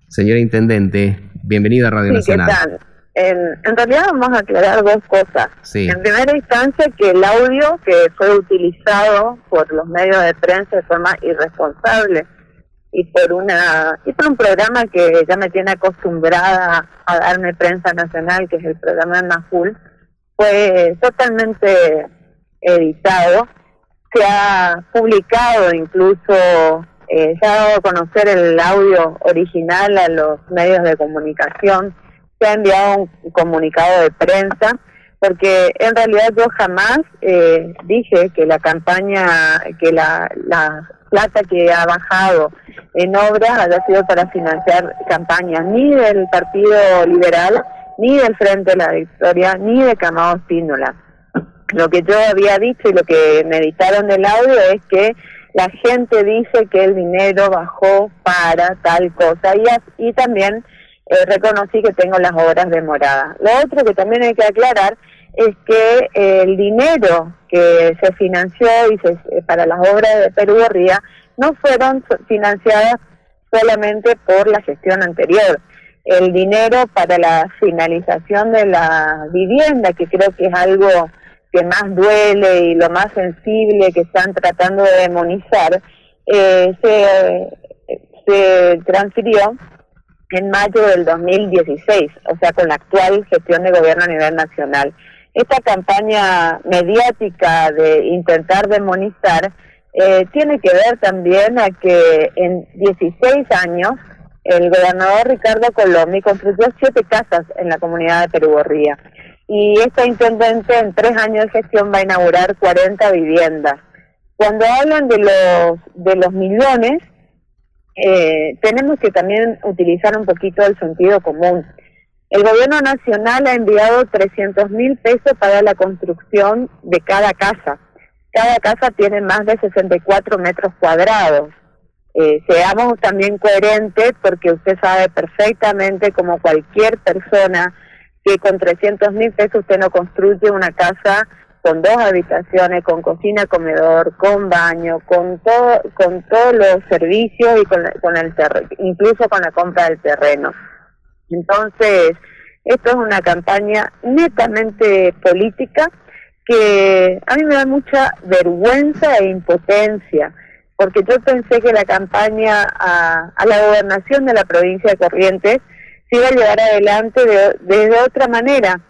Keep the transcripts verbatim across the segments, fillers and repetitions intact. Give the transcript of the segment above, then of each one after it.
Señora Intendente, bienvenida a Radio sí, Nacional. ¿Qué tal? En, en realidad vamos a aclarar dos cosas. Sí. En primera instancia, que el audio que fue utilizado por los medios de prensa de forma irresponsable y por una y por un programa que ya me tiene acostumbrada a darme prensa nacional, que es el programa de Majul, fue totalmente editado. Se ha publicado incluso, eh, se ha dado a conocer el audio original a los medios de comunicación, se ha enviado un comunicado de prensa, porque en realidad yo jamás eh, dije que la campaña, que la, la plata que ha bajado en obras haya sido para financiar campañas ni del Partido Liberal, ni del Frente de la Victoria, ni de Camado Espínola. Lo que yo había dicho y lo que me editaron del audio es que la gente dice que el dinero bajó para tal cosa, y, y también eh, reconocí que tengo las obras demoradas. Lo otro que también hay que aclarar es que eh, el dinero que se financió y se, para las obras de Perú Gorría no fueron financiadas solamente por la gestión anterior. El dinero para la finalización de la vivienda, que creo que es algo que más duele y lo más sensible que están tratando de demonizar, eh, se, se transfirió en mayo del dos mil dieciséis, o sea, con la actual gestión de gobierno a nivel nacional. Esta campaña mediática de intentar demonizar eh, tiene que ver también a que en dieciséis años el gobernador Ricardo Colomi construyó siete casas en la comunidad de Perú Gorría, y esta intendente en tres años de gestión va a inaugurar cuarenta viviendas. Cuando hablan de los de los millones, eh, tenemos que también utilizar un poquito el sentido común. El gobierno nacional ha enviado trescientos mil pesos para la construcción de cada casa. Cada casa tiene más de sesenta y cuatro metros cuadrados. Eh, seamos también coherentes, porque usted sabe perfectamente, como cualquier persona, que con trescientos mil pesos usted no construye una casa con dos habitaciones, con cocina, comedor, con baño, con todo, con todos los servicios y con, con el terreno, incluso con la compra del terreno. Entonces, esto es una campaña netamente política que a mí me da mucha vergüenza e impotencia, porque yo pensé que la campaña a, a la gobernación de la provincia de Corrientes se iba a llevar adelante de, de, de otra manera,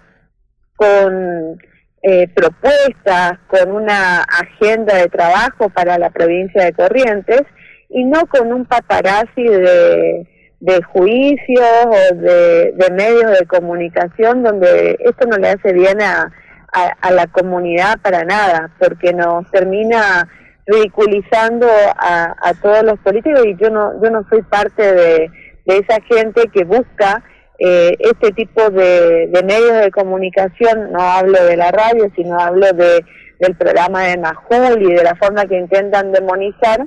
con eh, propuestas, con una agenda de trabajo para la provincia de Corrientes, y no con un paparazzi de, de juicios o de, de medios de comunicación, donde esto no le hace bien a, a, a la comunidad para nada, porque nos termina ridiculizando a, a todos los políticos, y yo no yo no soy parte de, de esa gente que busca eh, este tipo de, de medios de comunicación. No hablo de la radio, sino hablo de del programa de Majul y de la forma que intentan demonizar,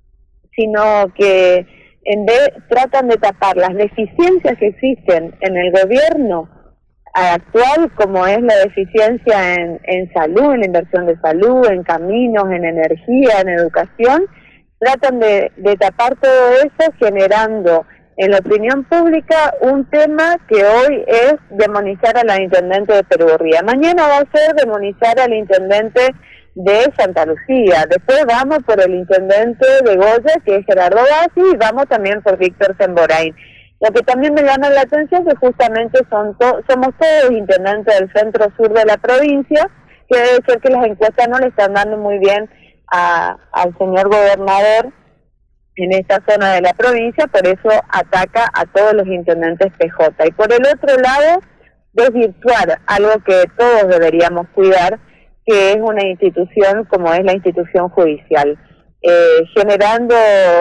sino que en vez tratan de tapar las deficiencias que existen en el gobierno actual, como es la deficiencia en, en salud, en la inversión de salud, en caminos, en energía, en educación. Tratan de, de tapar todo eso, generando en la opinión pública un tema que hoy es demonizar a la intendente de Perú Gorría. Mañana va a ser demonizar al intendente de Santa Lucía. Después vamos por el intendente de Goya, que es Gerardo Bassi, y vamos también por Víctor Semborain. Lo que también me llama la atención es que justamente son to somos todos intendentes del centro sur de la provincia, que debe ser que las encuestas no le están dando muy bien a, al señor gobernador en esta zona de la provincia, por eso ataca a todos los intendentes P J. Y por el otro lado, desvirtuar algo que todos deberíamos cuidar, que es una institución como es la institución judicial. Eh, generando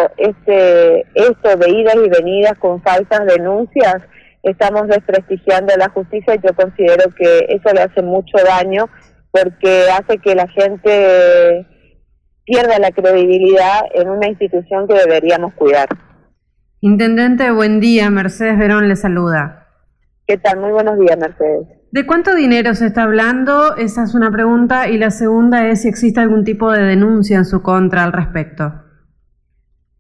este esto de idas y venidas con falsas denuncias, estamos desprestigiando la justicia, y yo considero que eso le hace mucho daño, porque hace que la gente pierda la credibilidad en una institución que deberíamos cuidar. Intendente, buen día. Mercedes Verón le saluda. ¿Qué tal? Muy buenos días, Mercedes. ¿De cuánto dinero se está hablando? Esa es una pregunta. Y la segunda es si existe algún tipo de denuncia en su contra al respecto.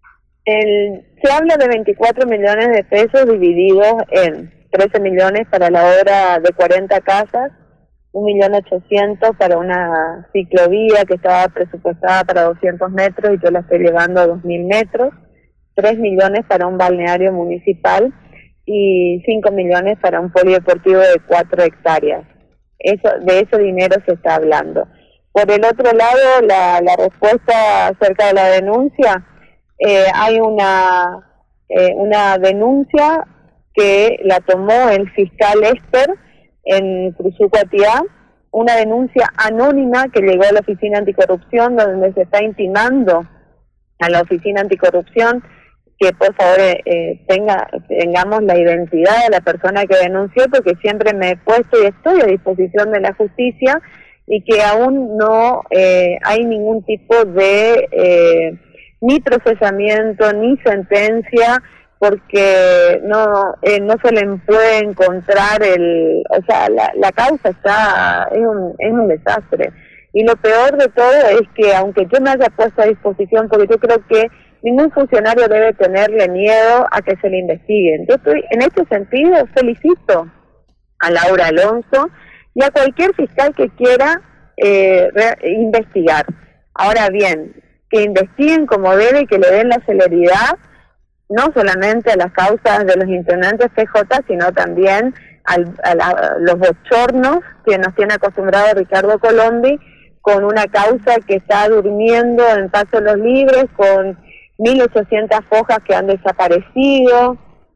El, se habla de veinticuatro millones de pesos divididos en trece millones para la obra de cuarenta casas, un millón ochocientos para una ciclovía que estaba presupuestada para doscientos metros y yo la estoy llevando a dos mil metros, tres millones para un balneario municipal y cinco millones para un polideportivo de cuatro hectáreas. Eso, de ese dinero se está hablando. Por el otro lado, la, la respuesta acerca de la denuncia, eh, hay una, eh, una denuncia que la tomó el fiscal Esper en Cruzucuatiá, una denuncia anónima que llegó a la Oficina Anticorrupción, donde se está intimando a la Oficina Anticorrupción que por favor eh, tenga tengamos la identidad de la persona que denunció, porque siempre me he puesto y estoy a disposición de la justicia, y que aún no eh, hay ningún tipo de eh, ni procesamiento ni sentencia, porque no eh, no se le puede encontrar el, o sea, la, la causa está, es un, es un desastre. Y lo peor de todo es que aunque yo me haya puesto a disposición, porque yo creo que ningún funcionario debe tenerle miedo a que se le investiguen. Yo estoy, en este sentido, felicito a Laura Alonso y a cualquier fiscal que quiera eh, re, investigar. Ahora bien, que investiguen como debe y que le den la celeridad, no solamente a las causas de los intendentes P J, sino también al, a la, los bochornos que nos tiene acostumbrado Ricardo Colombi, con una causa que está durmiendo en Paso Los Libres, con mil ochocientas fojas que han desaparecido,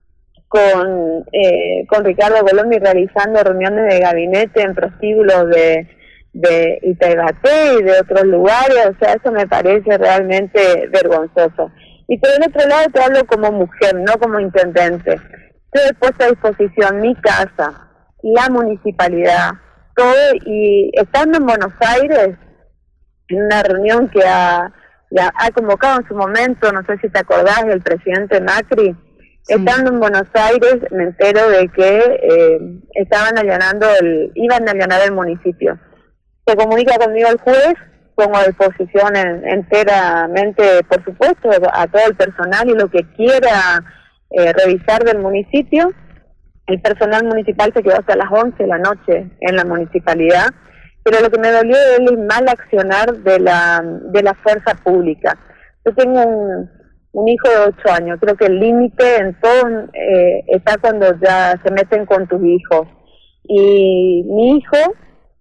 con eh, con Ricardo Colombi realizando reuniones de gabinete en prostíbulos de, de Itaibate y de otros lugares. O sea, eso me parece realmente vergonzoso. Y por el otro lado te hablo como mujer, no como intendente. Yo he puesto a disposición mi casa, la municipalidad, todo, y estando en Buenos Aires, en una reunión que ha, ya ha convocado en su momento, no sé si te acordás, el presidente Macri, sí. Estando en Buenos Aires me entero de que eh, estaban allanando, el, iban a allanar el municipio. Se comunica conmigo el juez, pongo a disposición en, enteramente, por supuesto, a todo el personal y lo que quiera eh, revisar del municipio. El personal municipal se quedó hasta las once de la noche en la municipalidad, pero lo que me dolió es el mal accionar de la de la fuerza pública. Yo tengo un, un hijo de ocho años, creo que el límite en todo eh, está cuando ya se meten con tus hijos. Y mi hijo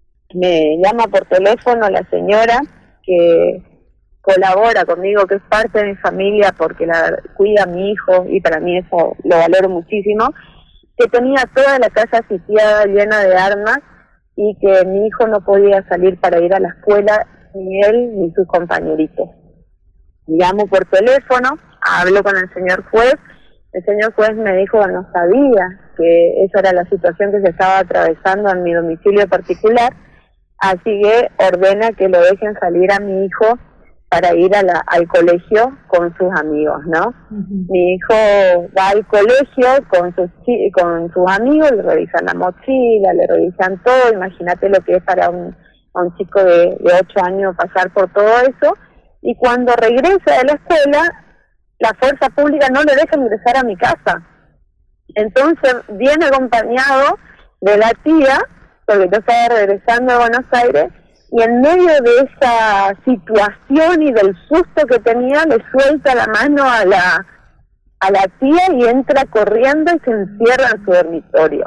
me llama por teléfono la señora que colabora conmigo, que es parte de mi familia porque la cuida a mi hijo, y para mí eso lo valoro muchísimo, que tenía toda la casa sitiada llena de armas y que mi hijo no podía salir para ir a la escuela, ni él ni sus compañeritos. Llamo por teléfono, hablo con el señor juez, el señor juez me dijo que no sabía que esa era la situación que se estaba atravesando en mi domicilio particular, así que ordena que lo dejen salir a mi hijo para ir a la, al colegio con sus amigos, ¿no? Uh-huh. Mi hijo va al colegio con sus con sus amigos, le revisan la mochila, le revisan todo. Imagínate lo que es para un, a un chico de, de ocho años pasar por todo eso. Y cuando regresa de la escuela, la fuerza pública no le deja ingresar a mi casa. Entonces viene acompañado de la tía, porque yo estaba regresando a Buenos Aires, y en medio de esa situación y del susto que tenía, le suelta la mano a la a la tía y entra corriendo y se encierra en su dormitorio.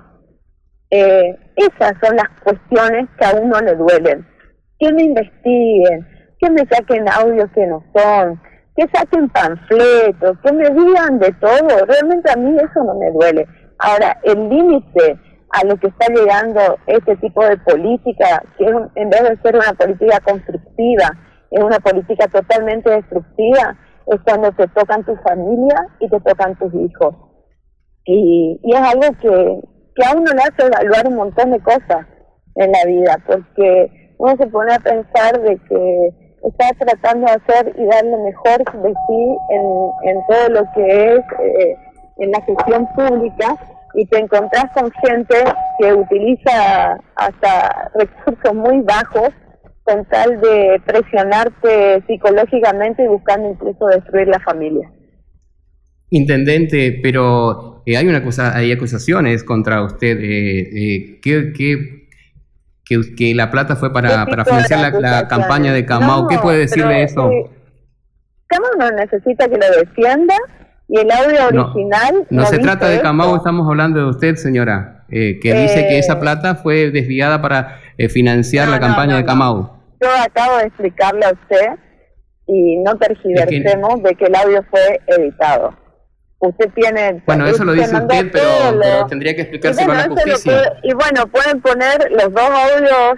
Eh, esas son las cuestiones que a uno le duelen. Que me investiguen, que me saquen audios que no son, que saquen panfletos, que me digan de todo. Realmente a mí eso no me duele. Ahora, el límite a lo que está llegando este tipo de política, que es un, en vez de ser una política constructiva, es una política totalmente destructiva, es cuando te tocan tu familia y te tocan tus hijos. Y, y es algo que, que a uno le hace evaluar un montón de cosas en la vida, porque uno se pone a pensar de que está tratando de hacer y dar lo mejor de sí en, en todo lo que es eh, en la gestión pública, y te encontrás con gente que utiliza hasta recursos muy bajos con tal de presionarte psicológicamente y buscando incluso destruir la familia. Intendente, pero eh, hay, una acusa, hay acusaciones contra usted, eh, eh, que, que, que, que la plata fue para, para financiar la, la campaña de Camau. No, ¿Qué puede decir pero, de eso? Eh, Camau no necesita que lo defienda y el audio original... No, no, no se trata de Camau, eso. estamos hablando de usted, señora, eh, que eh, dice que esa plata fue desviada para eh, financiar no, la campaña no, no, de Camau. No. Yo acabo de explicarle a usted y no tergiversemos es que... de que el audio fue editado. Usted tiene... Bueno, eso lo dice usted, pero, pero tendría que explicárselo bueno, a la justicia. Puede, y bueno, pueden poner los dos audios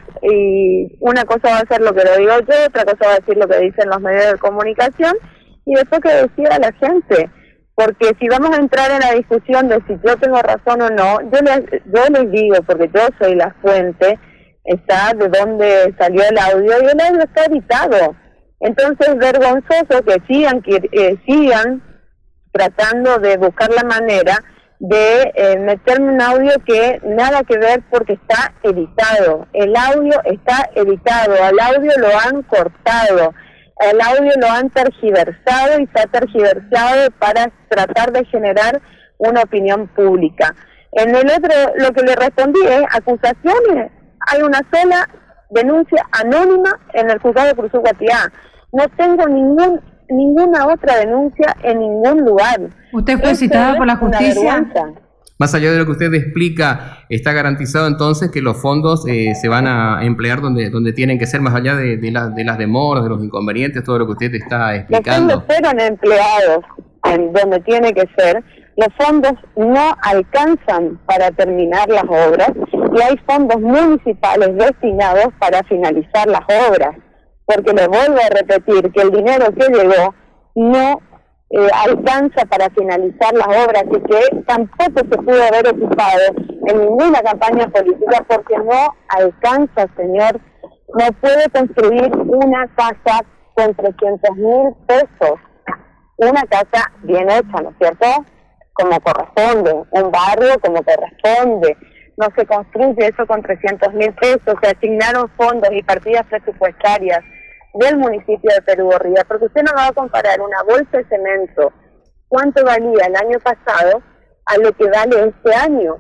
y una cosa va a ser lo que lo digo yo, otra cosa va a decir lo que dicen los medios de comunicación y después que decida la gente. Porque si vamos a entrar en la discusión de si yo tengo razón o no, yo les, yo les digo, porque yo soy la fuente, está de dónde salió el audio y el audio está editado. Entonces, vergonzoso que sigan, que eh, sigan tratando de buscar la manera de eh, meterme un audio que nada que ver porque está editado. El audio está editado, al audio lo han cortado, el audio lo han tergiversado y se ha tergiversado para tratar de generar una opinión pública. En el otro, lo que le respondí es acusaciones, hay una sola denuncia anónima en el juzgado de Cruzú-Guatiá. No tengo ningún ninguna otra denuncia en ningún lugar. ¿Usted fue citada por la justicia? Más allá de lo que usted explica, ¿está garantizado entonces que los fondos eh, se van a emplear donde donde tienen que ser, más allá de, de, la, de las demoras, de los inconvenientes, todo lo que usted está explicando? Los fondos fueron empleados en donde tiene que ser. Los fondos no alcanzan para terminar las obras y hay fondos municipales destinados para finalizar las obras. Porque les vuelvo a repetir que el dinero que llegó no eh, alcanza para finalizar las obras y que tampoco se pudo haber ocupado en ninguna campaña política porque no alcanza, señor. No puede construir una casa con trescientos mil pesos, una casa bien hecha, ¿no es cierto? Como corresponde, un barrio como corresponde. No se construye eso con trescientos mil pesos, se asignaron fondos y partidas presupuestarias del municipio de Perú Gorrilla, porque usted no va a comparar una bolsa de cemento, cuánto valía el año pasado, a lo que vale este año.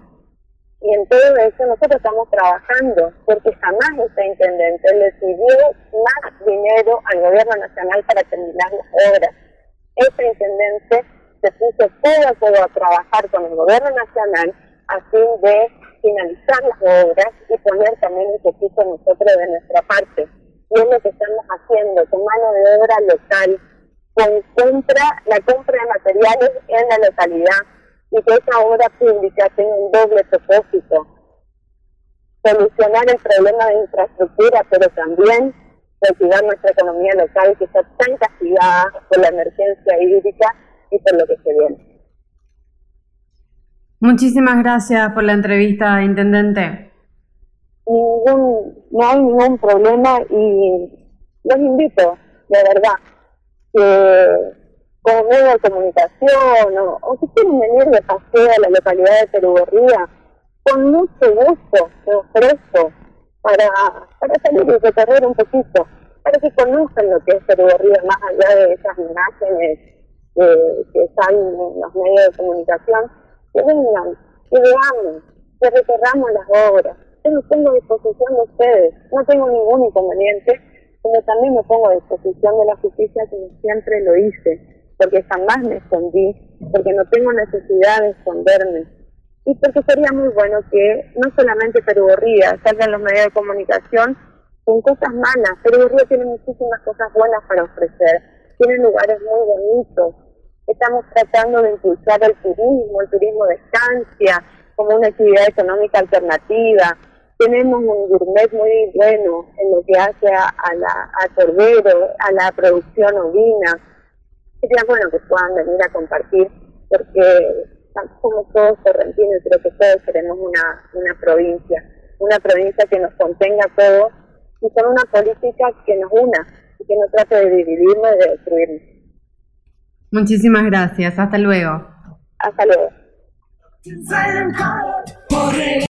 Y en todo eso nosotros estamos trabajando, porque jamás este intendente le pidió más dinero al gobierno nacional para terminar las obras. Este intendente se puso todo a todo a trabajar con el gobierno nacional a fin de finalizar las obras y poner también un poquito nosotros de nuestra parte. Y es lo que estamos haciendo con mano de obra local, con compra, la compra de materiales en la localidad y que esa obra pública tenga un doble propósito: solucionar el problema de infraestructura, pero también reactivar nuestra economía local que está tan castigada por la emergencia hídrica y por lo que se viene. Muchísimas gracias por la entrevista, intendente. Ningún, no hay ningún problema y los invito, de verdad, que como medio de comunicación o, o si quieren venir de paseo a la localidad de Perú Gorrilla, con mucho gusto me ofrezco para, para salir y recorrer un poquito, para que conozcan lo que es Perú Gorrilla más allá de esas imágenes eh, que están en los medios de comunicación, que vengan, que veamos, que recorramos las obras. Yo me pongo a disposición de ustedes, no tengo ningún inconveniente, pero también me pongo a disposición de la justicia como siempre lo hice, porque jamás me escondí, porque no tengo necesidad de esconderme, y porque sería muy bueno que no solamente Perú Gorrilla salga en los medios de comunicación con cosas malas. Perú Gorrilla tiene muchísimas cosas buenas para ofrecer, tiene lugares muy bonitos, estamos tratando de impulsar el turismo, el turismo de estancia, como una actividad económica alternativa. Tenemos un gourmet muy bueno en lo que hace a, a la a cordero, a la producción ovina. Sería bueno que puedan venir a compartir, porque somos todos correntinos, creo que todos queremos una, una provincia, una provincia que nos contenga a todos y con una política que nos una y que no trate de dividirnos y de destruirnos. Muchísimas gracias, hasta luego. Hasta luego.